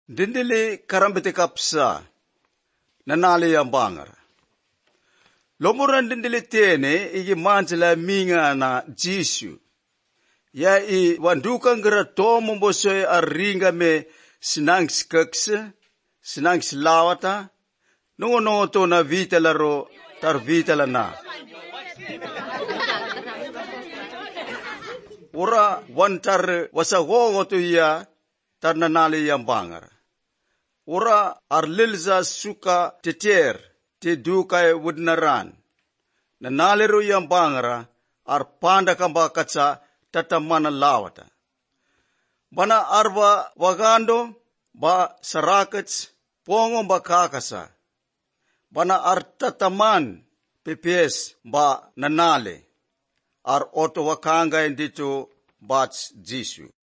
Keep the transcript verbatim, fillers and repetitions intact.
Dindili karambete kapsa nanali yang bangar. Lomuran dindili tene igi manjala minga na Jisu. Ya i wandukan gara tomo bosoy aringa me sinangs kakse, sinangs lawata, nungo nungo to na vitala ro tar vitala na. Ura wantar wasagogo to iya tar nanali yang bangar. Ura arlilza suka teter te dukai wudnaran. Nanaliru yang bangara ar panda kamba kaca tatamana lawata. Bana arba wagando ba sarakats pongo ba kakasa. Bana ar tataman pps ba nanale. Ar oto wakanga indito bats Jisu.